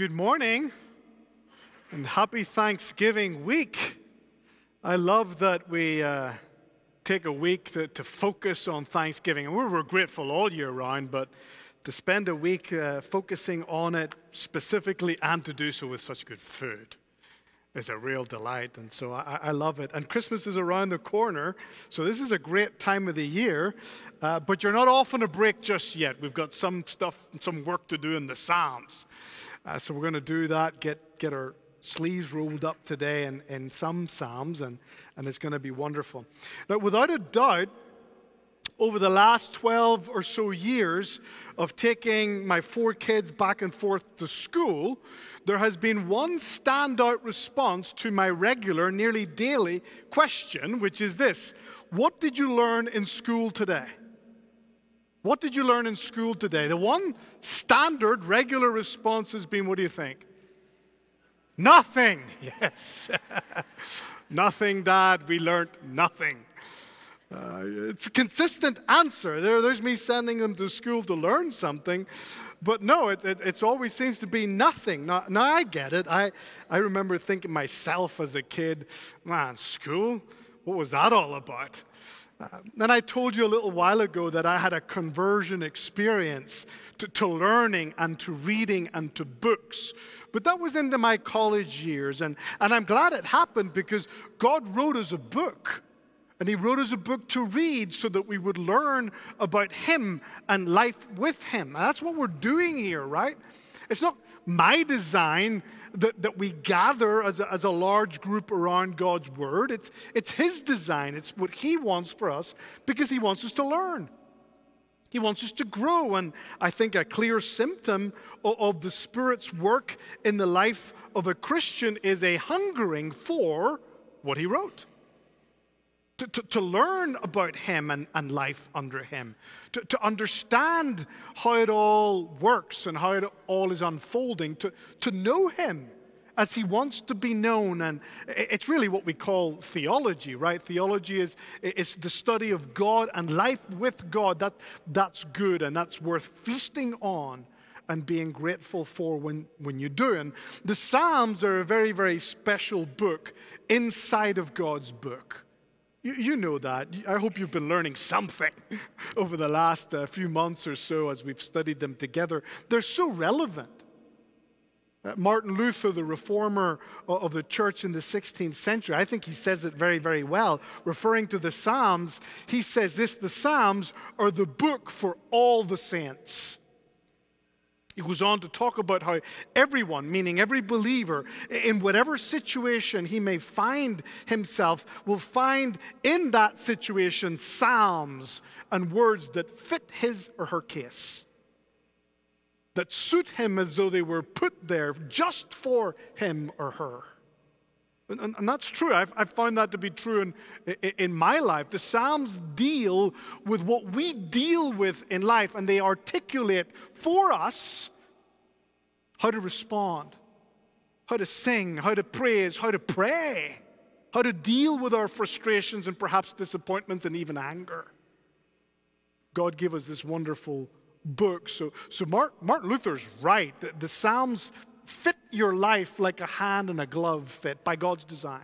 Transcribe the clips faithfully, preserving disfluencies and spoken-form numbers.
Good morning and happy Thanksgiving week. I love that we uh, take a week to, to focus on Thanksgiving. And we're, we're grateful all year round, but to spend a week uh, focusing on it specifically and to do so with such good food is a real delight. And so I, I love it. And Christmas is around the corner, so this is a great time of the year. Uh, but you're not off on a break just yet. We've got some stuff, some work to do in the Psalms. Uh, so we're going to do that, get get our sleeves rolled up today in, in some Psalms, and, and it's going to be wonderful. Now, without a doubt, over the last twelve or so years of taking my four kids back and forth to school, there has been one standout response to my regular, nearly daily question, which is this: what did you learn in school today? What did you learn in school today? The one standard, regular response has been, what do you think? Nothing. Yes. Nothing, Dad. We learned nothing. Uh, it's a consistent answer. There, there's me sending them to school to learn something. But no, it, it it's always seems to be nothing. Now, now I get it. I, I remember thinking myself as a kid, man, school? What was that all about? Uh, and I told you a little while ago that I had a conversion experience to, to learning and to reading and to books. But that was into my college years. And, and I'm glad it happened because God wrote us a book. And He wrote us a book to read so that we would learn about Him and life with Him. And that's what we're doing here, right? It's not my design that, that we gather as a, as a large group around God's Word. It's, it's His design. It's what He wants for us because He wants us to learn. He wants us to grow. And I think a clear symptom of, of the Spirit's work in the life of a Christian is a hungering for what He wrote. To, to, to learn about Him and, and life under Him. To, to understand how it all works and how it all is unfolding. To, to know Him as He wants to be known. And it's really what we call theology, right? Theology is it's the study of God and life with God. That, that's good and that's worth feasting on and being grateful for when, when you do. And the Psalms are a very, very special book inside of God's book. You, you know that. I hope you've been learning something over the last uh, few months or so as we've studied them together. They're so relevant. Uh, Martin Luther, the reformer of the church in the sixteenth century, I think he says it very, very well. Referring to the Psalms, he says this: the Psalms are the book for all the saints. He goes on to talk about how everyone, meaning every believer, in whatever situation he may find himself, will find in that situation psalms and words that fit his or her case, that suit him as though they were put there just for him or her. And, and, and that's true. I've, I've found that to be true in, in, in my life. The Psalms deal with what we deal with in life, and they articulate for us how to respond, how to sing, how to praise, how to pray, how to deal with our frustrations and perhaps disappointments and even anger. God gave us this wonderful book. So, so Martin Luther's right. The, the Psalms fit your life like a hand and a glove fit by God's design.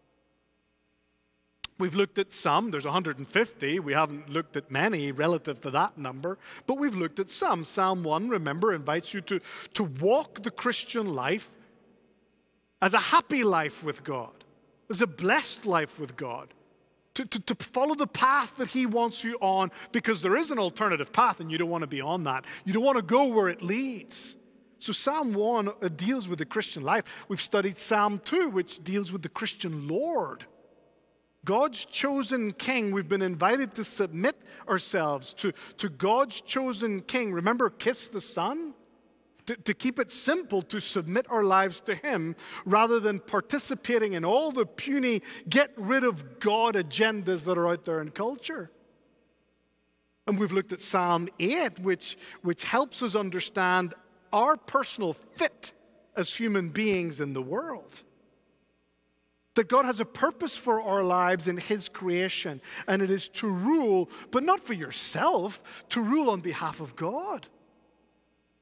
We've looked at some. There's one hundred fifty. We haven't looked at many relative to that number, but we've looked at some. Psalm one, remember, invites you to, to walk the Christian life as a happy life with God, as a blessed life with God, to, to, to follow the path that He wants you on, because there is an alternative path and you don't want to be on that. You don't want to go where it leads. So Psalm one uh, deals with the Christian life. We've studied Psalm two, which deals with the Christian Lord. God's chosen king. We've been invited to submit ourselves to, to God's chosen king. Remember, kiss the Son? To, to keep it simple, to submit our lives to Him rather than participating in all the puny, get rid of God agendas that are out there in culture. And we've looked at Psalm eight, which, which helps us understand our personal fit as human beings in the world. That God has a purpose for our lives in His creation, and it is to rule, but not for yourself, to rule on behalf of God.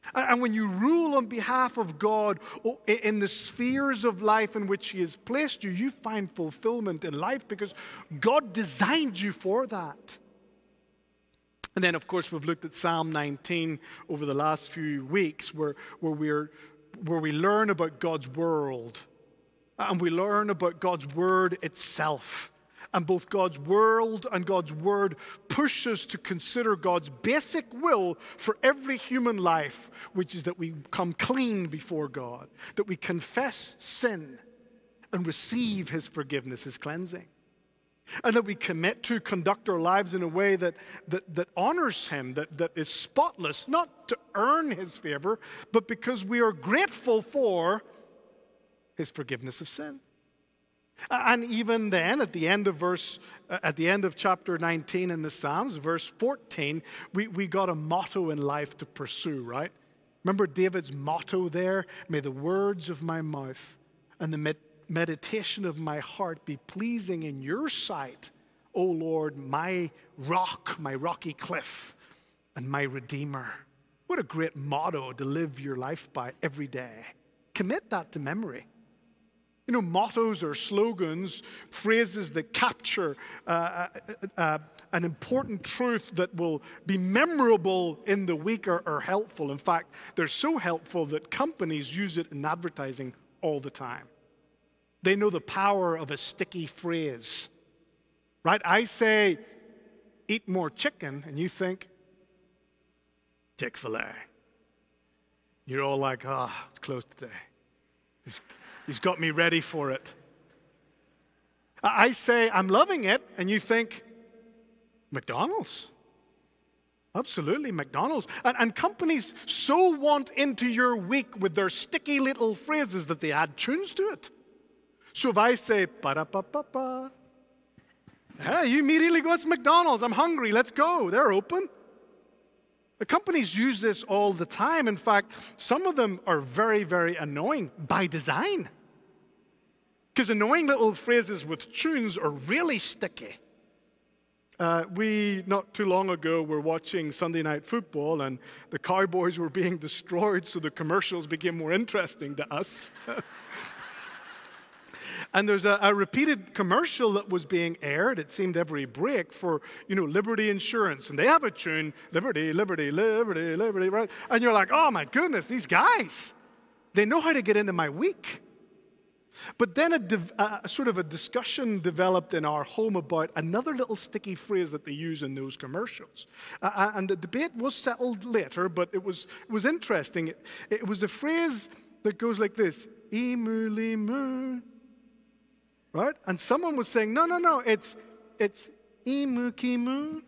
And when you rule on behalf of God in the spheres of life in which He has placed you, you find fulfillment in life because God designed you for that. And then, of course, we've looked at Psalm nineteen over the last few weeks where, where, we're, where we learn about God's world. And we learn about God's word itself. And both God's world and God's word push us to consider God's basic will for every human life, which is that we come clean before God, that we confess sin and receive His forgiveness, His cleansing, and that we commit to conduct our lives in a way that, that, that honors Him, that, that is spotless, not to earn His favor, but because we are grateful for His forgiveness of sin. And even then, at the end of verse, uh, at the end of chapter nineteen in the Psalms, verse fourteen, we, we got a motto in life to pursue, right? Remember David's motto there? May the words of my mouth and the med- meditation of my heart be pleasing in your sight, O Lord, my rock, my rocky cliff, and my redeemer. What a great motto to live your life by every day. Commit that to memory. You know, mottos or slogans, phrases that capture uh, uh, uh, an important truth that will be memorable in the week are, are helpful. In fact, they're so helpful that companies use it in advertising all the time. They know the power of a sticky phrase, right? I say, eat more chicken, and you think, Chick-fil-A. You're all like, ah, oh, it's closed today. It's He's got me ready for it. I say, I'm loving it, and you think, McDonald's. Absolutely, McDonald's. And, and companies so want into your week with their sticky little phrases that they add tunes to it. So if I say, ba-da-ba-ba-ba, hey, you immediately go, it's McDonald's. I'm hungry. Let's go. They're open. The companies use this all the time. In fact, some of them are very, very annoying by design. Because annoying little phrases with tunes are really sticky. Uh, we, not too long ago, were watching Sunday Night Football, and the Cowboys were being destroyed, so the commercials became more interesting to us. And there's a, a repeated commercial that was being aired, it seemed every break, for, you know, Liberty Insurance. And they have a tune, Liberty, Liberty, Liberty, Liberty, right? And you're like, oh my goodness, these guys, they know how to get into my week. But then a, div- a sort of a discussion developed in our home about another little sticky phrase that they use in those commercials. Uh, and the debate was settled later, but it was, it was interesting. It, it was a phrase that goes like this, emu, limu. Right? And someone was saying, no, no, no, it's it's imu kimu.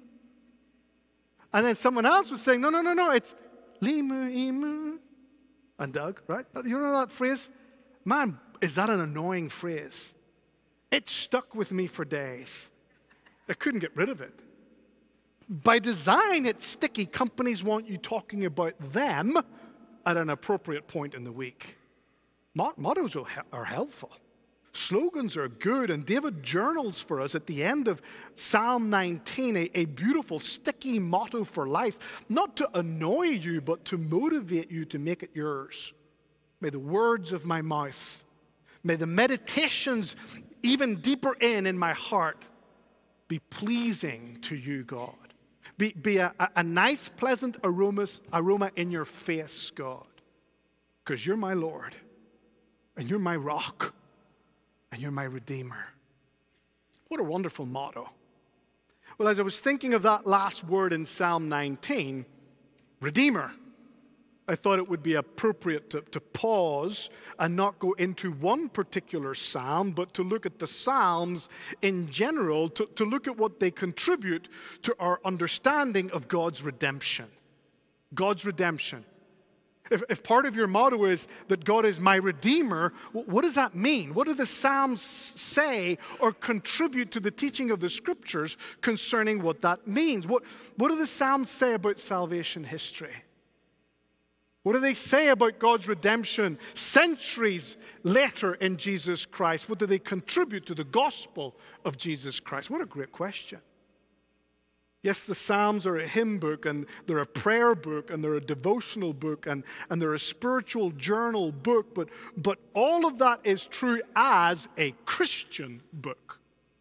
And then someone else was saying, no, no, no, no, it's limu imu. And Doug, right? You know that phrase? Man, is that an annoying phrase? It stuck with me for days. I couldn't get rid of it. By design, it's sticky. Companies want you talking about them at an appropriate point in the week. Mot- mottos are, are helpful. Slogans are good, and David journals for us at the end of Psalm nineteen a, a beautiful, sticky motto for life, not to annoy you, but to motivate you to make it yours. May the words of my mouth, may the meditations even deeper in in my heart be pleasing to you, God. Be, be a, a nice, pleasant aromas, aroma in your face, God, because you're my Lord, and you're my rock, and you're my Redeemer. What a wonderful motto. Well, as I was thinking of that last word in Psalm nineteen, Redeemer, I thought it would be appropriate to, to pause and not go into one particular psalm, but to look at the psalms in general, to, to look at what they contribute to our understanding of God's redemption. God's redemption. If, if part of your motto is that God is my Redeemer, what does that mean? What do the Psalms say or contribute to the teaching of the Scriptures concerning what that means? What, what do the Psalms say about salvation history? What do they say about God's redemption centuries later in Jesus Christ? What do they contribute to the gospel of Jesus Christ? What a great question. Yes, the Psalms are a hymn book, and they're a prayer book, and they're a devotional book, and, and they're a spiritual journal book, but, but all of that is true as a Christian book.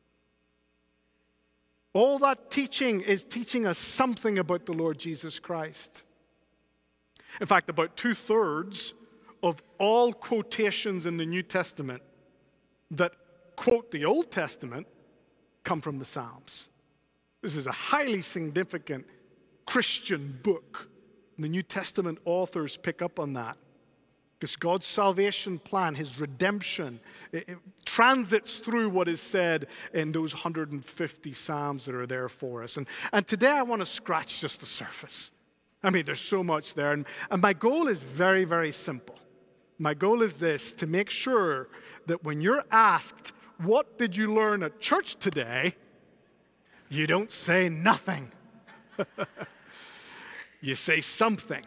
All that teaching is teaching us something about the Lord Jesus Christ. In fact, about two-thirds of all quotations in the New Testament that quote the Old Testament come from the Psalms. This is a highly significant Christian book. The New Testament authors pick up on that. Because God's salvation plan, his redemption, it, it transits through what is said in those one hundred fifty Psalms that are there for us. And, and today I want to scratch just the surface. I mean, there's so much there. And, and my goal is very, very simple. My goal is this, to make sure that when you're asked, what did you learn at church today? You don't say nothing. You say something.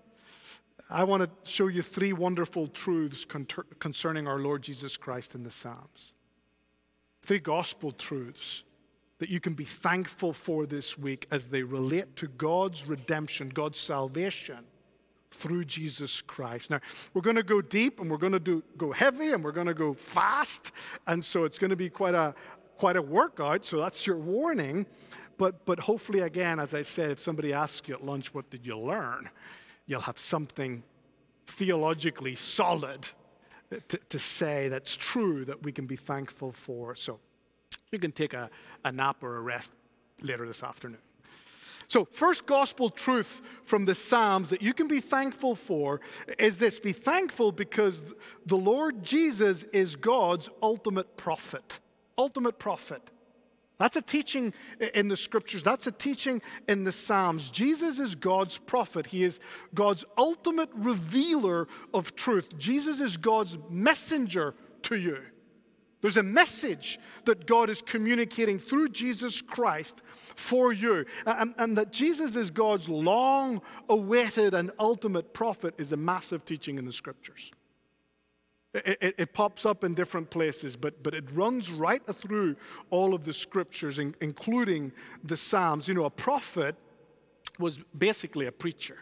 I want to show you three wonderful truths concerning our Lord Jesus Christ in the Psalms. Three gospel truths that you can be thankful for this week as they relate to God's redemption, God's salvation through Jesus Christ. Now, we're going to go deep, and we're going to do go heavy, and we're going to go fast, and so it's going to be quite a quite a workout, so that's your warning. But but hopefully, again, as I said, if somebody asks you at lunch, what did you learn? You'll have something theologically solid to, to say that's true that we can be thankful for. So you can take a, a nap or a rest later this afternoon. So first gospel truth from the Psalms that you can be thankful for is this: be thankful because the Lord Jesus is God's ultimate prophet. Ultimate prophet. That's a teaching in the Scriptures. That's a teaching in the Psalms. Jesus is God's prophet. He is God's ultimate revealer of truth. Jesus is God's messenger to you. There's a message that God is communicating through Jesus Christ for you. And, and that Jesus is God's long-awaited and ultimate prophet is a massive teaching in the Scriptures. It, it, it pops up in different places, but, but it runs right through all of the Scriptures, in, including the Psalms. You know, a prophet was basically a preacher.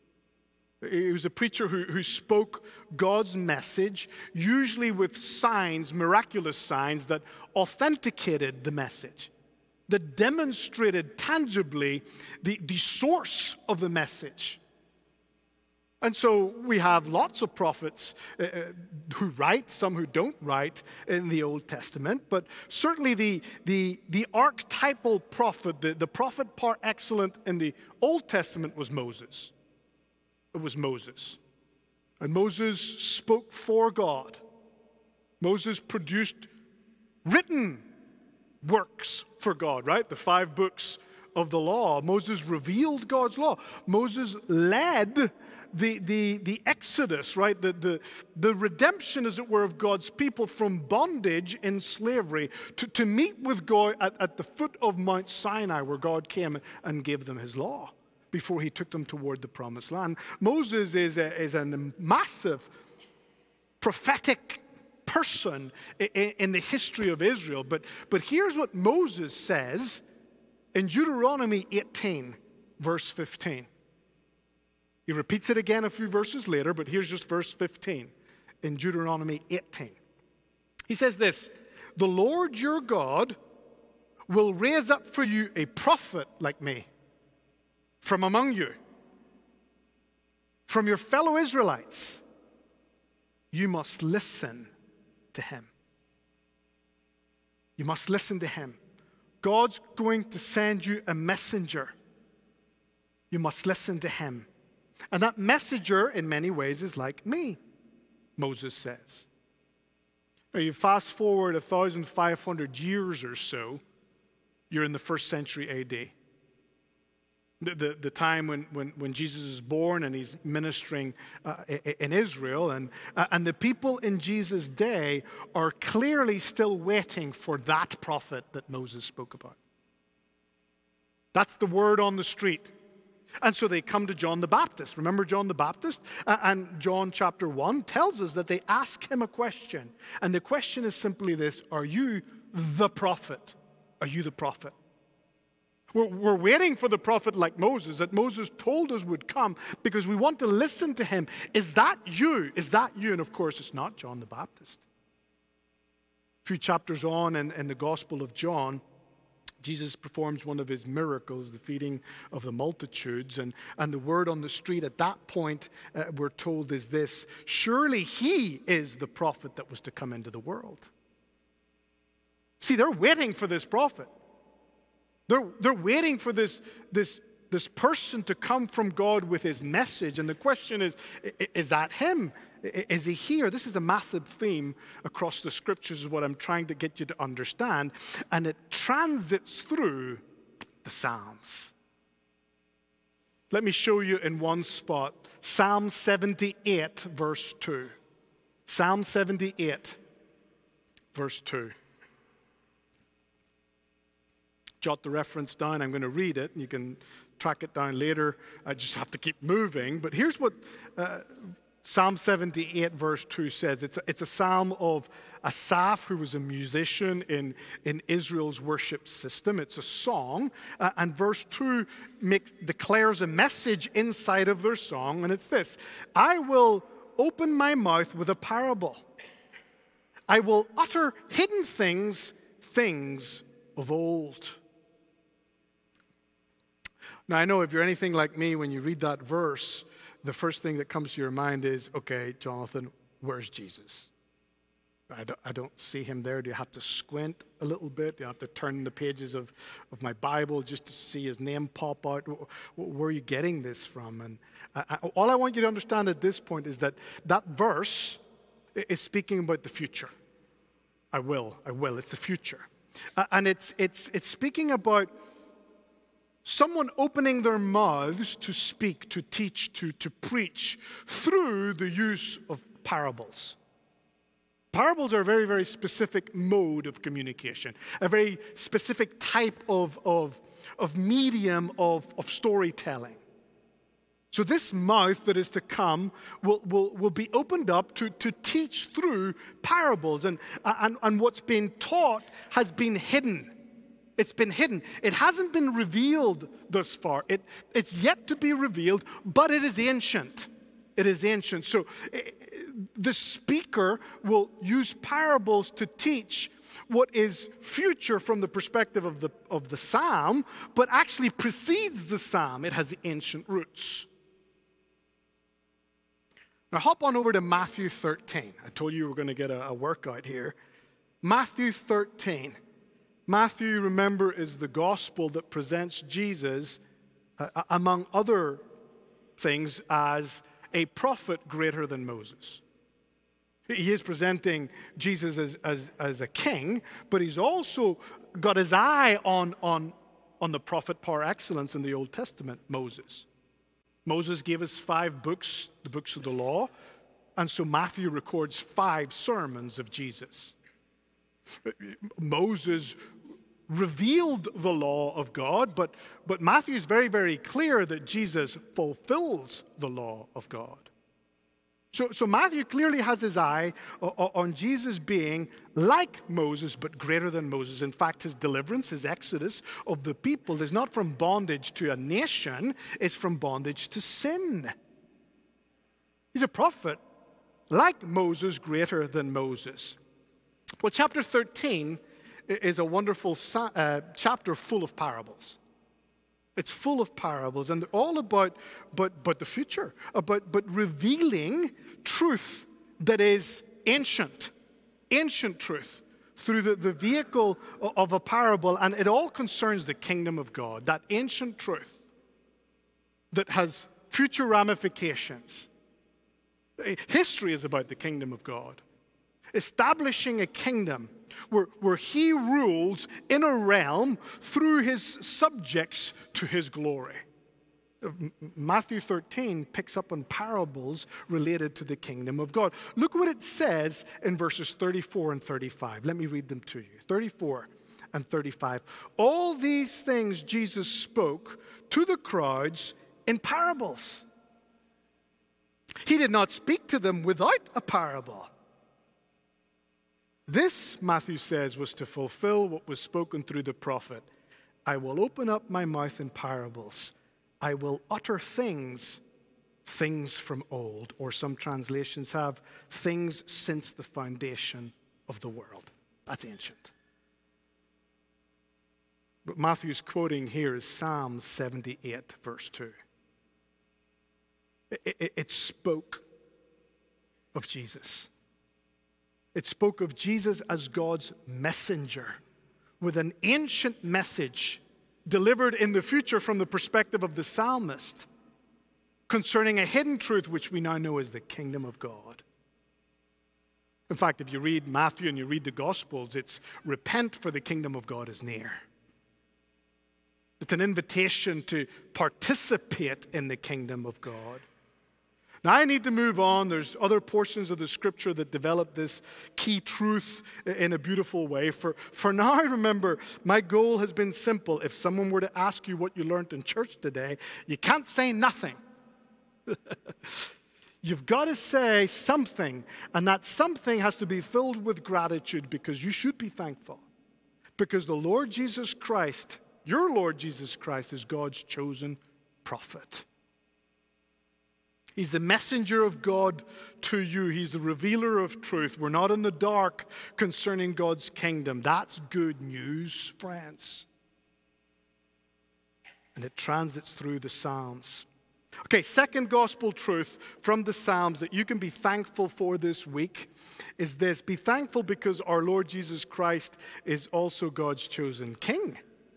He was a preacher who, who spoke God's message, usually with signs, miraculous signs that authenticated the message, that demonstrated tangibly the, the source of the message. And so we have lots of prophets uh, who write, some who don't write in the Old Testament, but certainly the, the, the archetypal prophet, the, the prophet par excellence in the Old Testament was Moses. It was Moses. And Moses spoke for God. Moses produced written works for God, right? The five books of the law. Moses revealed God's law. Moses led The, the, the exodus, right? The, the, the redemption, as it were, of God's people from bondage in slavery to, to meet with God at, at the foot of Mount Sinai, where God came and gave them his law before he took them toward the promised land. Moses is a, is a massive prophetic person in, in the history of Israel. But, but here's what Moses says in Deuteronomy eighteen, verse fifteen. He repeats it again a few verses later, but here's just verse fifteen in Deuteronomy eighteen. He says this: the Lord your God will raise up for you a prophet like me from among you, from your fellow Israelites. You must listen to him. You must listen to him. God's going to send you a messenger. You must listen to him. And that messenger, in many ways, is like me, Moses says. Now, you fast forward one thousand five hundred years or so, you're in the first century A D. The, the, the time when, when, when Jesus is born and he's ministering uh, in Israel. And, uh, and the people in Jesus' day are clearly still waiting for that prophet that Moses spoke about. That's the word on the street. And so they come to John the Baptist. Remember John the Baptist? Uh, and John chapter one tells us that they ask him a question. And the question is simply this: are you the prophet? Are you the prophet? We're, we're waiting for the prophet like Moses, that Moses told us would come, because we want to listen to him. Is that you? Is that you? And of course, it's not John the Baptist. A few chapters on in, in the Gospel of John, Jesus performs one of his miracles, the feeding of the multitudes. And, and the word on the street at that point, uh, we're told, is this: surely he is the prophet that was to come into the world. See, they're waiting for this prophet. They're, they're waiting for this, this, this person to come from God with his message. And the question is, is that him? Is he here? This is a massive theme across the scriptures, is what I'm trying to get you to understand. And it transits through the Psalms. Let me show you in one spot. Psalm seventy-eight, verse two. Psalm seventy-eight, verse two. Jot the reference down. I'm going to read it, and you can track it down later. I just have to keep moving. But here's what uh, Psalm seventy-eight, verse two says. It's a, it's a psalm of Asaph, who was a musician in, in Israel's worship system. It's a song. Uh, and verse two makes, declares a message inside of their song, and it's this: I will open my mouth with a parable. I will utter hidden things, things of old. Now, I know if you're anything like me, when you read that verse, the first thing that comes to your mind is, okay, Jonathan, where's Jesus? I don't, I don't see him there. Do you have to squint a little bit? Do you have to turn the pages of, of my Bible just to see his name pop out? Where are you getting this from? And I, I, all I want you to understand at this point is that that verse is speaking about the future. I will, I will. It's the future. Uh, and it's, it's, it's speaking about someone opening their mouths to speak, to teach, to, to preach through the use of parables. Parables are a very, very specific mode of communication, a very specific type of, of, of medium of, of storytelling. So this mouth that is to come will, will, will be opened up to, to teach through parables. And, and, and what's been taught has been hidden. It's been hidden. It hasn't been revealed thus far. It, it's yet to be revealed, but it is ancient. It is ancient. So the speaker will use parables to teach what is future from the perspective of the, of the psalm, but actually precedes the psalm. It has ancient roots. Now hop on over to Matthew thirteen. I told you we were going to get a, a workout here. Matthew thirteen. Matthew, remember, is the gospel that presents Jesus, uh, among other things, as a prophet greater than Moses. He is presenting Jesus as, as, as a king, but he's also got his eye on, on, on the prophet par excellence in the Old Testament, Moses. Moses gave us five books, the books of the law, and so Matthew records five sermons of Jesus. Moses revealed the law of God, but, but Matthew is very, very clear that Jesus fulfills the law of God. So, so Matthew clearly has his eye on Jesus being like Moses, but greater than Moses. In fact, his deliverance, his exodus of the people is not from bondage to a nation, it's from bondage to sin. He's a prophet like Moses, greater than Moses. Well, chapter thirteen is a wonderful uh, chapter full of parables. It's full of parables, and they're all about but, but the future, about but revealing truth that is ancient, ancient truth through the, the vehicle of a parable, and it all concerns the kingdom of God, that ancient truth that has future ramifications. History is about the kingdom of God, establishing a kingdom where, where he rules in a realm through his subjects to his glory. Matthew thirteen picks up on parables related to the kingdom of God. Look what it says in verses thirty-four and thirty-five. Let me read them to you. thirty-four and thirty-five. All these things Jesus spoke to the crowds in parables. He did not speak to them without a parable. This, Matthew says, was to fulfill what was spoken through the prophet. I will open up my mouth in parables. I will utter things, things from old, or some translations have things since the foundation of the world. That's ancient. But Matthew's quoting here is Psalm seventy-eight, verse two. It, it, it spoke of Jesus. It spoke of Jesus as God's messenger with an ancient message delivered in the future from the perspective of the psalmist concerning a hidden truth which we now know as the kingdom of God. In fact, if you read Matthew and you read the Gospels, it's repent, for the kingdom of God is near. It's an invitation to participate in the kingdom of God. Now, I need to move on. There's other portions of the scripture that develop this key truth in a beautiful way. For, for now, remember, my goal has been simple. If someone were to ask you what you learned in church today, you can't say nothing. You've got to say something, and that something has to be filled with gratitude, because you should be thankful. Because the Lord Jesus Christ, your Lord Jesus Christ, is God's chosen prophet. He's the messenger of God to you. He's the revealer of truth. We're not in the dark concerning God's kingdom. That's good news, friends. And it transits through the Psalms. Okay, second gospel truth from the Psalms that you can be thankful for this week is this. Be thankful because our Lord Jesus Christ is also God's chosen king.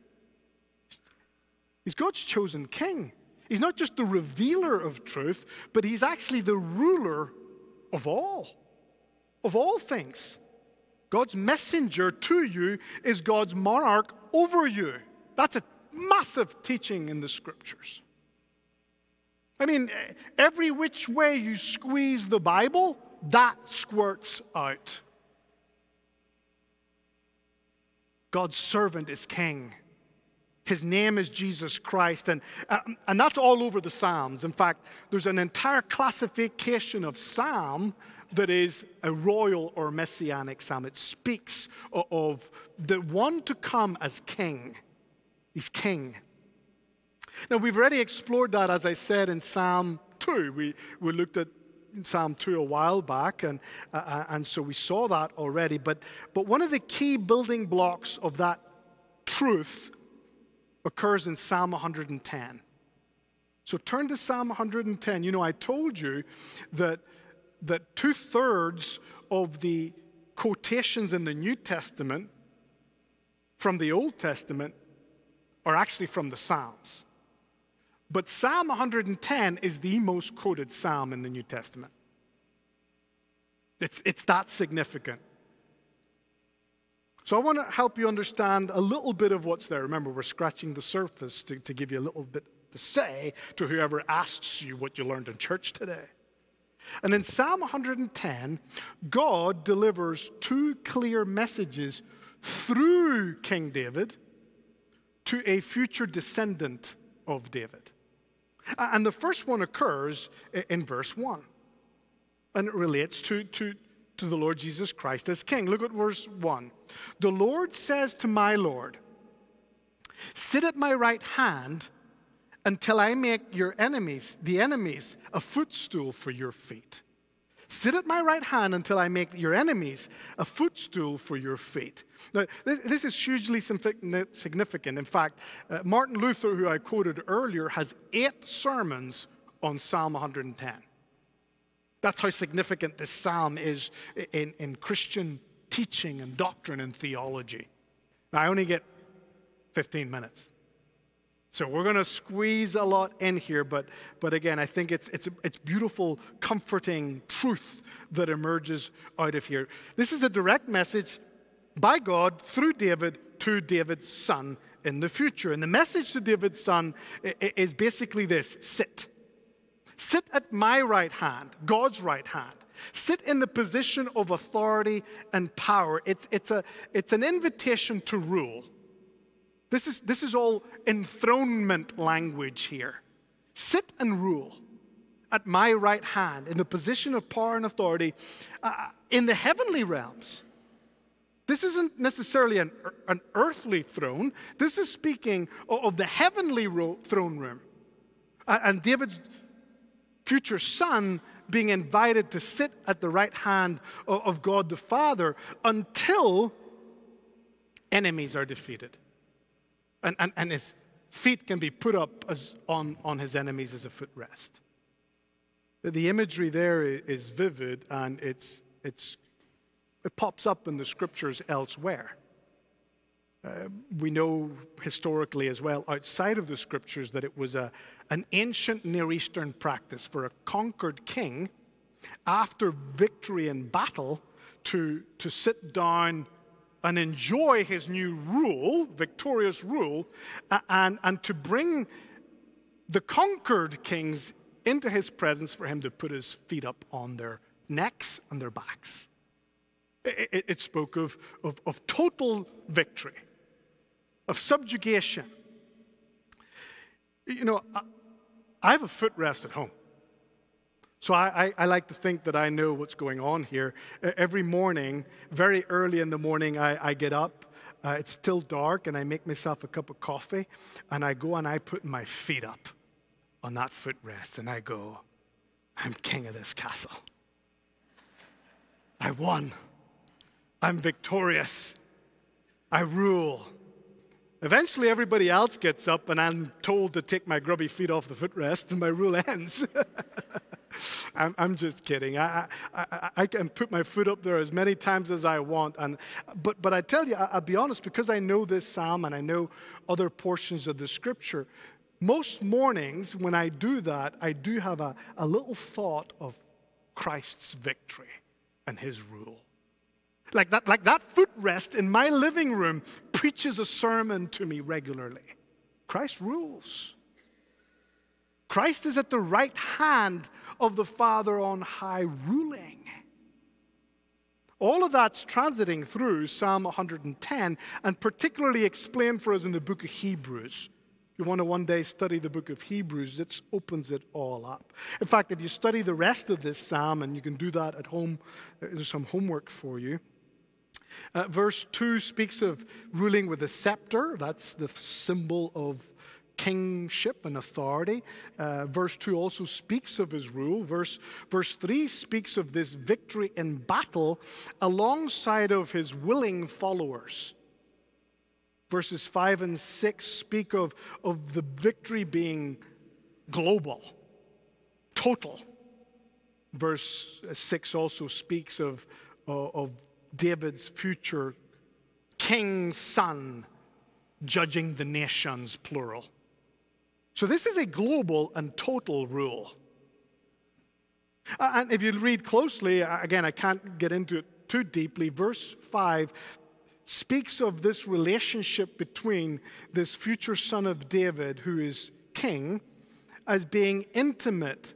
He's God's chosen king. He's not just the revealer of truth, but he's actually the ruler of all, of all things. God's messenger to you is God's monarch over you. That's a massive teaching in the scriptures. I mean, every which way you squeeze the Bible, that squirts out. God's servant is king. His name is Jesus Christ, and, uh, and that's all over the Psalms. In fact, there's an entire classification of psalm that is a royal or messianic psalm. It speaks of, of the one to come as king. He's king. Now, we've already explored that, as I said, in Psalm two. We, we looked at Psalm two a while back, and, uh, and so we saw that already. But, but one of the key building blocks of that truth occurs in Psalm one hundred ten. So turn to Psalm one hundred ten. You know, I told you that, that two-thirds of the quotations in the New Testament from the Old Testament are actually from the Psalms. But Psalm one hundred ten is the most quoted psalm in the New Testament. It's, it's that significant. So I want to help you understand a little bit of what's there. Remember, we're scratching the surface to, to give you a little bit to say to whoever asks you what you learned in church today. And in Psalm one hundred ten, God delivers two clear messages through King David to a future descendant of David. And the first one occurs in verse one. And it relates to, to, to the Lord Jesus Christ as king. Look at verse one. The Lord says to my Lord, sit at my right hand until I make your enemies, the enemies, a footstool for your feet. Sit at my right hand until I make your enemies a footstool for your feet. Now, this, this is hugely significant. In fact, uh, Martin Luther, who I quoted earlier, has eight sermons on Psalm one hundred ten. That's how significant this psalm is in, in Christian teaching and doctrine and theology. Now, I only get fifteen minutes. So we're going to squeeze a lot in here, but, but again, I think it's, it's, it's beautiful, comforting truth that emerges out of here. This is a direct message by God through David to David's son in the future. And the message to David's son is basically this: sit. Sit at my right hand, God's right hand. Sit in the position of authority and power. It's, it's, a, it's an invitation to rule. This is, this is all enthronement language here. Sit and rule at my right hand in the position of power and authority uh, in the heavenly realms. This isn't necessarily an, an earthly throne. This is speaking of the heavenly ro- throne room. And David's future son being invited to sit at the right hand of God the Father until enemies are defeated. And, and, and his feet can be put up as on, on his enemies as a footrest. The imagery there is vivid, and it's, it's, it pops up in the scriptures elsewhere. Uh, we know historically as well, outside of the scriptures, that it was a, an ancient Near Eastern practice for a conquered king, after victory in battle, to, to sit down and enjoy his new rule, victorious rule, and, and to bring the conquered kings into his presence for him to put his feet up on their necks and their backs. It, it, it spoke of, of, of total victory, of subjugation. You know, I, I have a footrest at home. So I, I, I like to think that I know what's going on here. Every morning, very early in the morning, I, I get up. Uh, it's still dark, and I make myself a cup of coffee, and I go and I put my feet up on that footrest, and I go, I'm king of this castle. I won. I'm victorious. I rule. Eventually, everybody else gets up, and I'm told to take my grubby feet off the footrest, and my rule ends. I'm, I'm just kidding. I, I, I can put my foot up there as many times as I want. And, but, but I tell you, I, I'll be honest, because I know this psalm and I know other portions of the scripture, most mornings when I do that, I do have a, a little thought of Christ's victory and his rule. Like that, like that footrest in my living room preaches a sermon to me regularly. Christ rules. Christ is at the right hand of the Father on high, ruling. All of that's transiting through Psalm one hundred ten, and particularly explained for us in the book of Hebrews. If you want to one day study the book of Hebrews, it opens it all up. In fact, if you study the rest of this psalm, and you can do that at home, there's some homework for you. Uh, verse two speaks of ruling with a scepter. That's the symbol of kingship and authority. Uh, verse two also speaks of his rule. Verse, verse three speaks of this victory in battle alongside of his willing followers. Verses five and six speak of, of the victory being global, total. Verse six also speaks of, of, of David's future king's son judging the nations, plural. So this is a global and total rule. And if you read closely, again, I can't get into it too deeply, verse five speaks of this relationship between this future son of David, who is king, as being intimate,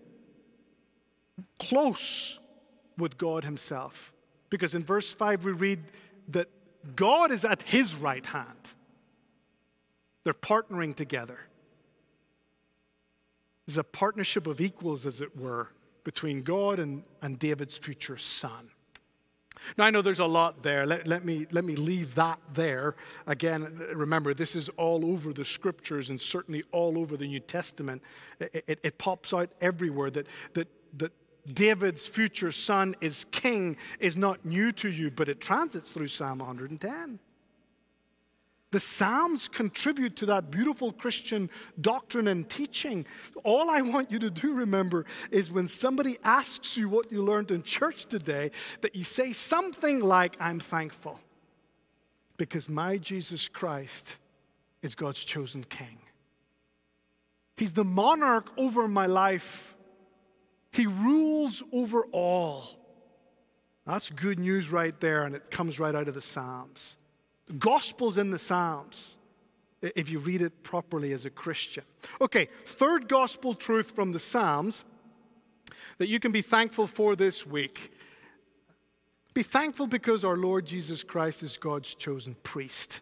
close with God himself. Because in verse five we read that God is at his right hand. They're partnering together. There's a partnership of equals, as it were, between God and, and David's future son. Now, I know there's a lot there. Let, let, me, let me leave that there. Again, remember, this is all over the scriptures and certainly all over the New Testament. It, it, it pops out everywhere that, that, that David's future son is king is not new to you, but it transits through Psalm one hundred ten. The Psalms contribute to that beautiful Christian doctrine and teaching. All I want you to do, remember, is when somebody asks you what you learned in church today, that you say something like, I'm thankful because my Jesus Christ is God's chosen king. He's the monarch over my life. He rules over all. That's good news right there, and it comes right out of the Psalms. The gospel's in the Psalms, if you read it properly as a Christian. Okay, third gospel truth from the Psalms that you can be thankful for this week. Be thankful because our Lord Jesus Christ is God's chosen priest.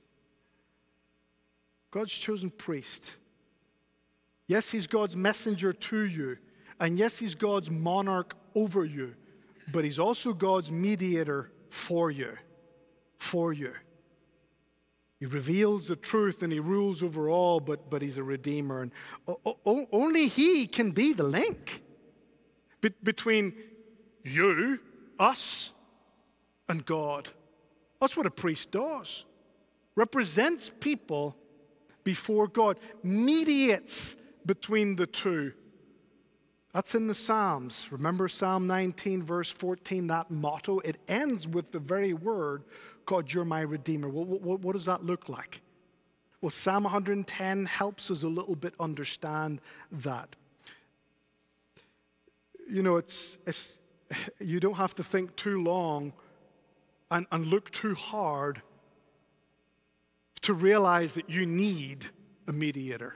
God's chosen priest. Yes, he's God's messenger to you. And yes, he's God's monarch over you. But he's also God's mediator for you. for you. He reveals the truth and he rules over all, but, but he's a redeemer. And o- o- only he can be the link be- between you, us, and God. That's what a priest does. Represents people before God, mediates between the two. That's in the Psalms. Remember Psalm nineteen, verse fourteen, that motto? It ends with the very word, God, you're my Redeemer. What, what, what does that look like? Well, Psalm one hundred ten helps us a little bit understand that. You know, it's, it's you don't have to think too long and, and look too hard to realize that you need a mediator,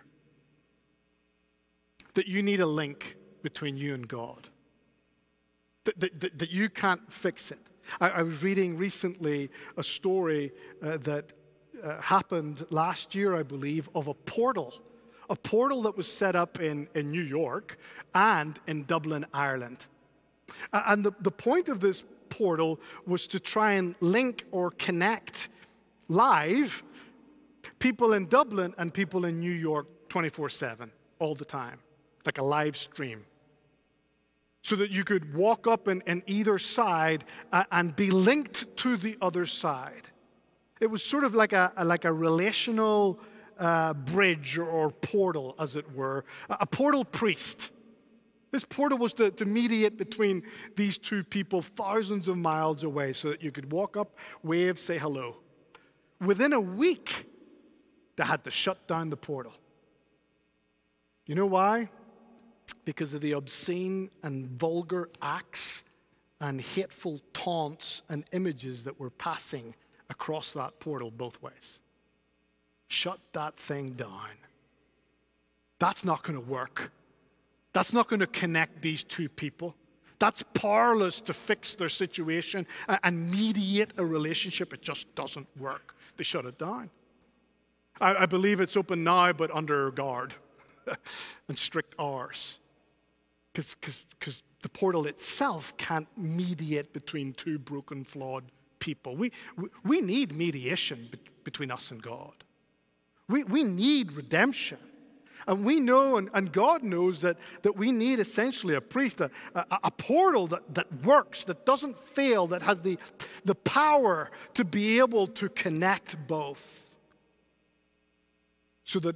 that you need a link between you and God, that, that, that you can't fix it. I, I was reading recently a story uh, that uh, happened last year, I believe, of a portal, a portal that was set up in, in New York and in Dublin, Ireland. Uh, and the, the point of this portal was to try and link or connect live people in Dublin and people in New York twenty-four seven, all the time, like a live stream. So that you could walk up in, in either side uh, and be linked to the other side. It was sort of like a, a like a relational uh, bridge or, or portal, as it were, a, a portal priest. This portal was to, to mediate between these two people thousands of miles away so that you could walk up, wave, say hello. Within a week, they had to shut down the portal. You know why? Because of the obscene and vulgar acts and hateful taunts and images that were passing across that portal both ways. Shut that thing down. That's not going to work. That's not going to connect these two people. That's powerless to fix their situation and mediate a relationship. It just doesn't work. They shut it down. I, I believe it's open now, but under guard and strict hours. Because the portal itself can't mediate between two broken, flawed people. We, we, we need mediation be, between us and God. We, we need redemption. And we know, and, and God knows, that, that we need essentially a priest, a, a, a portal that, that works, that doesn't fail, that has the, the power to be able to connect both. So that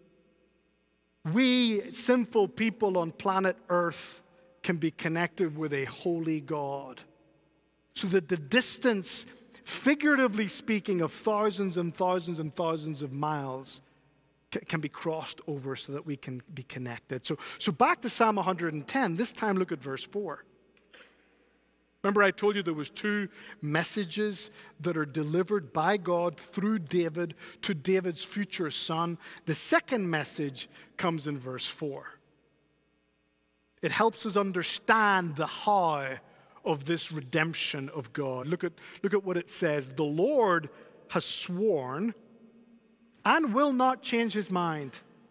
we, sinful people on planet Earth, can be connected with a holy God. So that the distance, figuratively speaking, of thousands and thousands and thousands of miles can be crossed over so that we can be connected. So, so back to Psalm one hundred ten, this time look at verse four. Remember I told you there was two messages that are delivered by God through David to David's future son. The second message comes in verse four. It helps us understand the how of this redemption of God. Look at, look at what it says. The Lord has sworn and will not change his mind.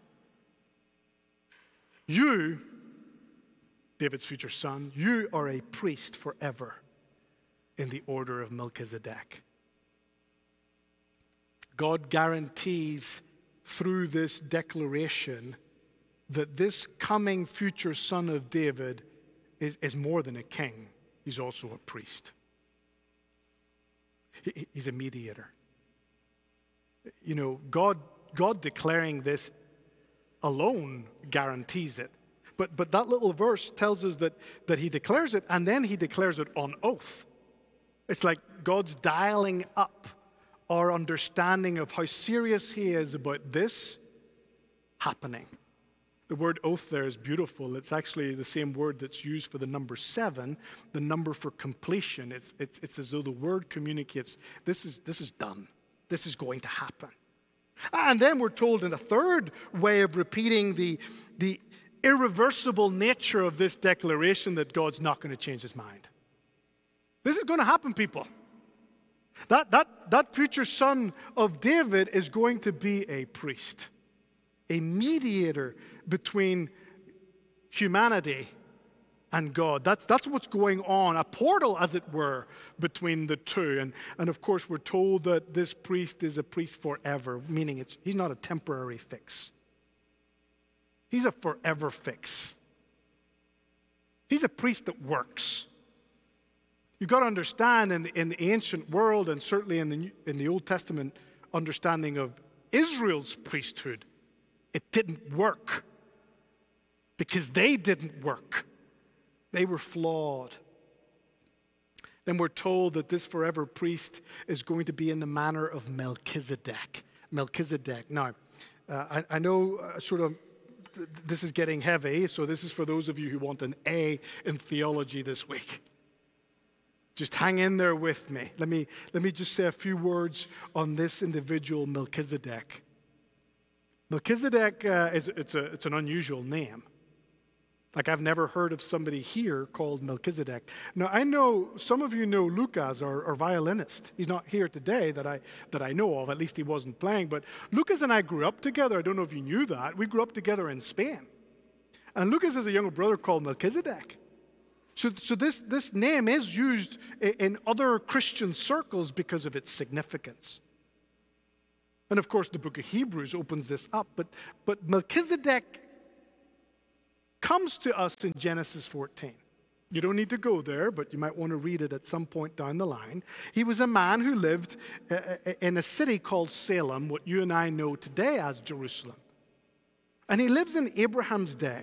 You, David's future son, you are a priest forever in the order of Melchizedek. God guarantees through this declaration that this coming future son of David is, is more than a king. He's also a priest. He, he's a mediator. You know, God, God declaring this alone guarantees it. But, but that little verse tells us that, that he declares it, and then he declares it on oath. It's like God's dialing up our understanding of how serious he is about this happening. The word oath there is beautiful. It's actually the same word that's used for the number seven, the number for completion. It's, it's, it's as though the word communicates, this is, this is done. This is going to happen. And then we're told in a third way of repeating the, the irreversible nature of this declaration that God's not going to change his mind. This is going to happen, people. That, that, that future son of David is going to be a priest, a mediator between humanity and God. That's, that's what's going on, a portal, as it were, between the two. And, and of course, we're told that this priest is a priest forever, meaning it's, he's not a temporary fix. He's a forever fix. He's a priest that works. You've got to understand in the, in the ancient world, and certainly in the, in the Old Testament understanding of Israel's priesthood, it didn't work because they didn't work. They were flawed. Then we're told that this forever priest is going to be in the manner of Melchizedek. Melchizedek. Now, uh, I, I know uh, sort of th- this is getting heavy, so this is for those of you who want an A in theology this week. Just hang in there with me. Let me, let me just say a few words on this individual, Melchizedek. Melchizedek, uh, is it's, a, it's an unusual name. Like, I've never heard of somebody here called Melchizedek. Now, I know some of you know Lucas, our, our violinist. He's not here today that I, that I know of. At least he wasn't playing. But Lucas and I grew up together. I don't know if you knew that. We grew up together in Spain. And Lucas has a younger brother called Melchizedek. So, so this, this name is used in other Christian circles because of its significance. And of course, the book of Hebrews opens this up. But, but Melchizedek comes to us in Genesis fourteen. You don't need to go there, but you might want to read it at some point down the line. He was a man who lived in a city called Salem, what you and I know today as Jerusalem. And he lives in Abraham's day.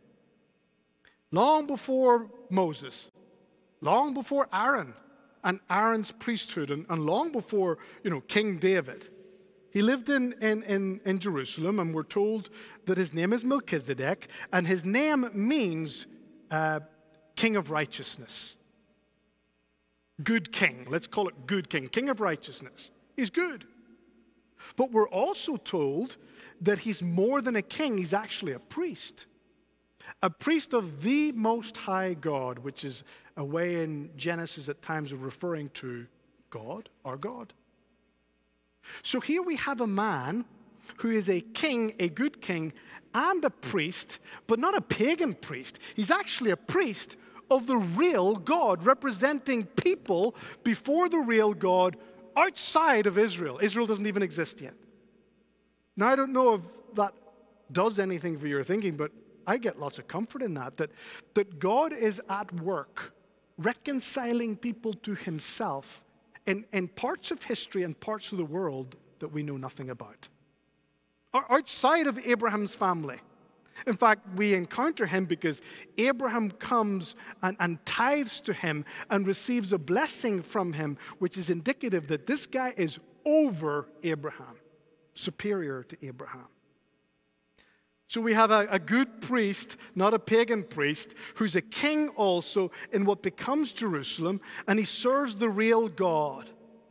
Long before Moses, long before Aaron and Aaron's priesthood, and, and long before, you know, King David. He lived in, in, in, in Jerusalem, and we're told that his name is Melchizedek, and his name means uh, King of Righteousness. Good king. Let's call it good king. King of Righteousness. He's good. But we're also told that he's more than a king. He's actually a priest. A priest of the Most High God, which is a way in Genesis at times of referring to God, our God. So here we have a man who is a king, a good king, and a priest, but not a pagan priest. He's actually a priest of the real God, representing people before the real God outside of Israel. Israel doesn't even exist yet. Now, I don't know if that does anything for your thinking, but I get lots of comfort in that, that, that God is at work reconciling people to himself in, in parts of history and parts of the world that we know nothing about. Outside of Abraham's family. In fact, we encounter him because Abraham comes and, and tithes to him and receives a blessing from him, which is indicative that this guy is over Abraham, superior to Abraham. So we have a, a good priest, not a pagan priest, who's a king also in what becomes Jerusalem, and he serves the real God.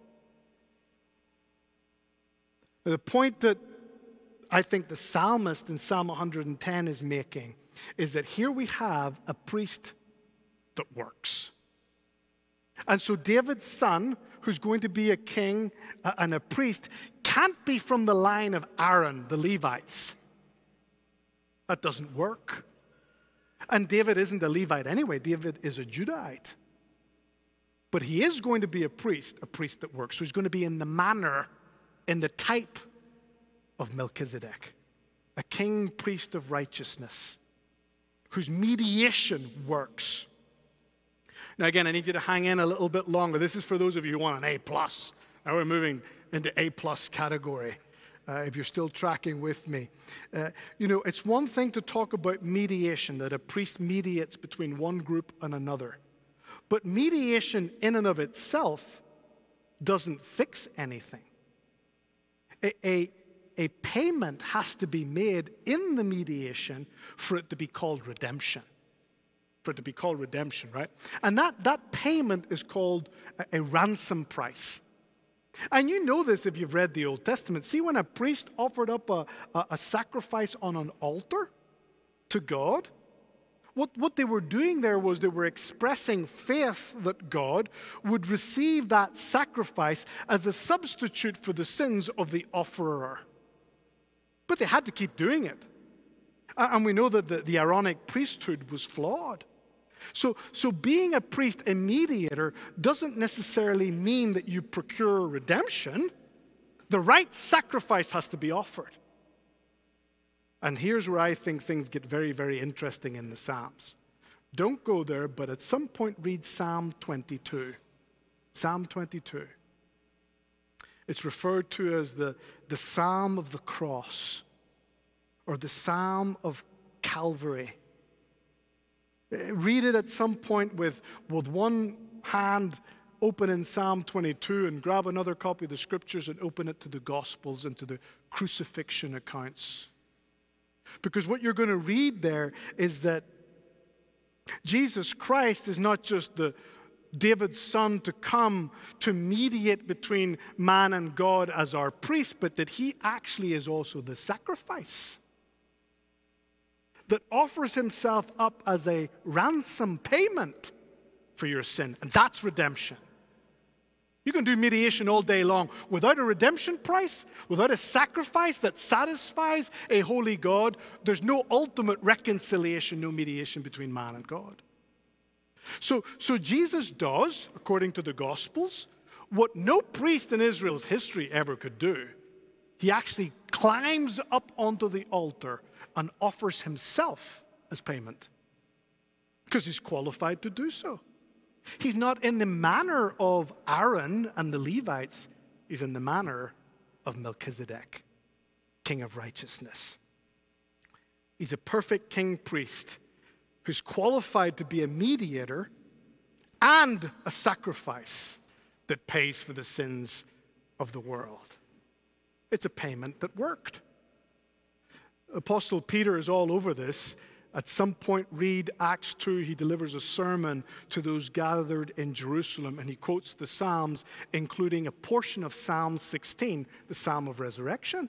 Now, the point that I think the psalmist in Psalm one hundred ten is making is that here we have a priest that works. And so David's son, who's going to be a king and a priest, can't be from the line of Aaron, the Levites. That doesn't work. And David isn't a Levite anyway. David is a Judahite. But he is going to be a priest, a priest that works. So he's going to be in the manner, in the type of Melchizedek, a king priest of righteousness, whose mediation works. Now again, I need you to hang in a little bit longer. This is for those of you who want an A plus. Now we're moving into A plus category. Uh, if you're still tracking with me. Uh, you know, it's one thing to talk about mediation, that a priest mediates between one group and another. But mediation in and of itself doesn't fix anything. A, a, a payment has to be made in the mediation for it to be called redemption. For it to be called redemption, right? And that, that payment is called a, a ransom price. And you know this if you've read the Old Testament. See, when a priest offered up a, a, a sacrifice on an altar to God, what, what they were doing there was they were expressing faith that God would receive that sacrifice as a substitute for the sins of the offerer. But they had to keep doing it. And we know that the, the Aaronic priesthood was flawed. So, so being a priest, a mediator, doesn't necessarily mean that you procure redemption. The right sacrifice has to be offered. And here's where I think things get very, very interesting in the Psalms. Don't go there, but at some point read Psalm twenty-two. Psalm twenty-two. It's referred to as the, the Psalm of the Cross, or the Psalm of Calvary. Read it at some point with, with one hand open in Psalm twenty-two and grab another copy of the Scriptures and open it to the Gospels and to the crucifixion accounts. Because what you're going to read there is that Jesus Christ is not just the David's son to come to mediate between man and God as our priest, but that he actually is also the sacrifice that offers himself up as a ransom payment for your sin. And that's redemption. You can do mediation all day long. Without a redemption price, without a sacrifice that satisfies a holy God, there's no ultimate reconciliation, no mediation between man and God. So, so Jesus does, according to the Gospels, what no priest in Israel's history ever could do. He actually climbs up onto the altar and offers himself as payment because he's qualified to do so. He's not in the manner of Aaron and the Levites. He's in the manner of Melchizedek, king of righteousness. He's a perfect king priest who's qualified to be a mediator and a sacrifice that pays for the sins of the world. It's a payment that worked. Apostle Peter is all over this. At some point, read Acts two. He delivers a sermon to those gathered in Jerusalem, and he quotes the Psalms, including a portion of Psalm sixteen, the Psalm of Resurrection.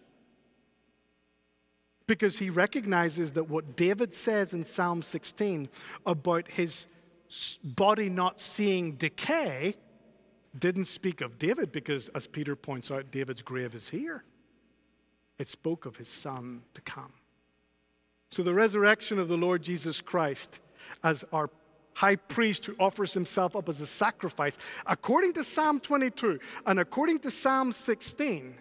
Because he recognizes that what David says in Psalm sixteen about his body not seeing decay didn't speak of David, because, as Peter points out, David's grave is here. It spoke of his son to come. So the resurrection of the Lord Jesus Christ as our high priest who offers himself up as a sacrifice, according to Psalm twenty-two and according to Psalm sixteen,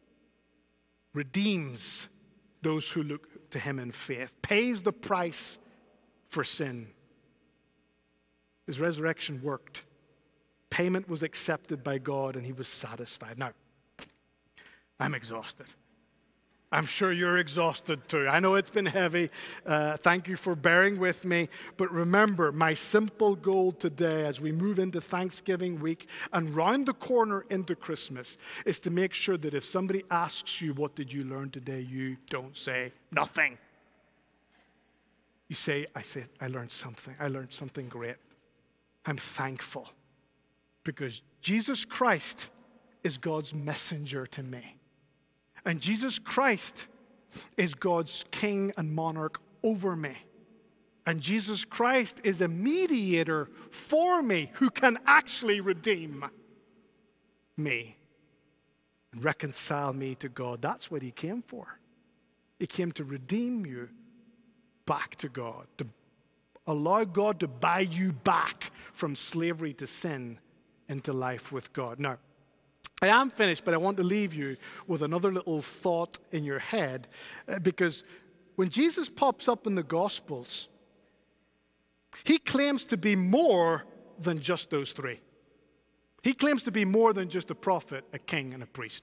redeems those who look to him in faith, pays the price for sin. His resurrection worked. Payment was accepted by God, and he was satisfied. Now, I'm exhausted. I'm sure you're exhausted too. I know it's been heavy. Uh, thank you for bearing with me. But remember, my simple goal today as we move into Thanksgiving week and round the corner into Christmas is to make sure that if somebody asks you, what did you learn today? You don't say nothing. You say, I say, I learned something. I learned something great. I'm thankful because Jesus Christ is God's messenger to me. And Jesus Christ is God's king and monarch over me. And Jesus Christ is a mediator for me who can actually redeem me and reconcile me to God. That's what he came for. He came to redeem you back to God, to allow God to buy you back from slavery to sin into life with God. Now, I am finished, but I want to leave you with another little thought in your head, uh, because when Jesus pops up in the Gospels, he claims to be more than just those three. He claims to be more than just a prophet, a king, and a priest.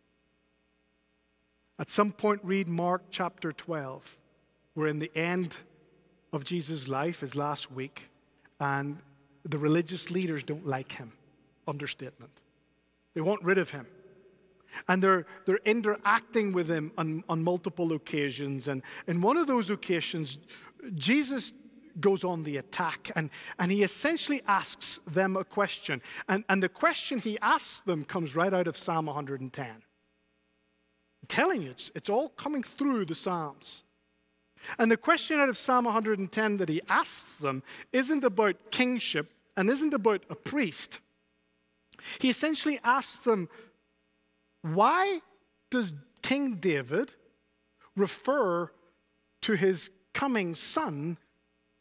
At some point, read Mark chapter twelve. We're in the end of Jesus' life, his last week, and the religious leaders don't like him. Understatement. They want rid of him. And they're, they're interacting with him on, on multiple occasions. And in one of those occasions, Jesus goes on the attack. And, and he essentially asks them a question. And, and the question he asks them comes right out of Psalm one hundred ten. I'm telling you, it's, it's all coming through the Psalms. And the question out of Psalm one hundred ten that he asks them isn't about kingship and isn't about a priest. He essentially asks them, why does King David refer to his coming son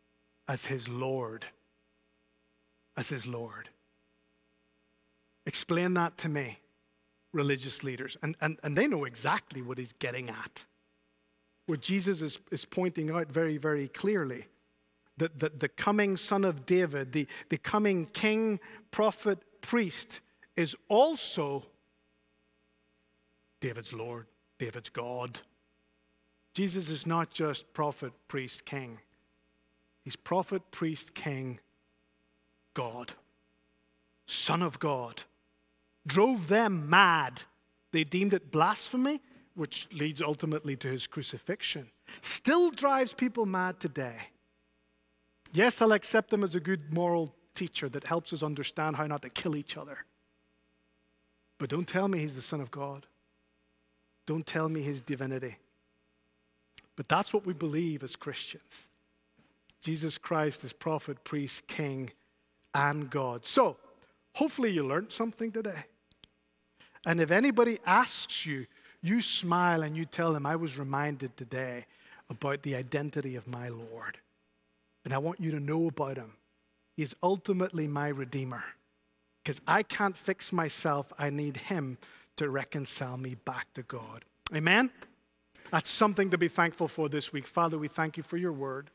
as his Lord. As his Lord. Explain that to me, religious leaders. And, and, and they know exactly what he's getting at. What Jesus is, is pointing out very, very clearly. That the, the coming son of David, the, the coming king, prophet, priest, is also David's Lord, David's God. Jesus is not just prophet, priest, king. He's prophet, priest, king, God. Son of God. Drove them mad. They deemed it blasphemy, which leads ultimately to his crucifixion. Still drives people mad today. Yes, I'll accept him as a good moral teacher that helps us understand how not to kill each other. But don't tell me he's the Son of God. Don't tell me his divinity. But that's what we believe as Christians. Jesus Christ is prophet, priest, king, and God. So, hopefully you learned something today. And if anybody asks you, you smile and you tell them, I was reminded today about the identity of my Lord. And I want you to know about him. He is ultimately my Redeemer. Because I can't fix myself. I need him to reconcile me back to God. Amen? That's something to be thankful for this week. Father, we thank you for your word.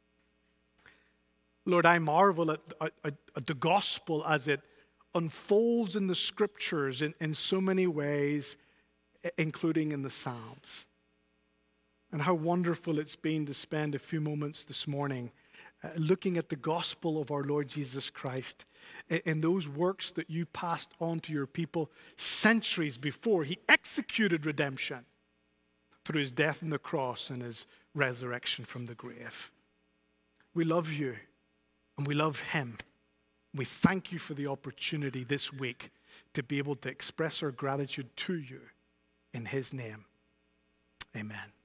Lord, I marvel at, at, at the gospel as it unfolds in the scriptures in, in so many ways, including in the Psalms. And how wonderful it's been to spend a few moments this morning uh, looking at the gospel of our Lord Jesus Christ in, in those works that you passed on to your people centuries before he executed redemption through his death on the cross and his resurrection from the grave. We love you and we love him. We thank you for the opportunity this week to be able to express our gratitude to you in his name. Amen.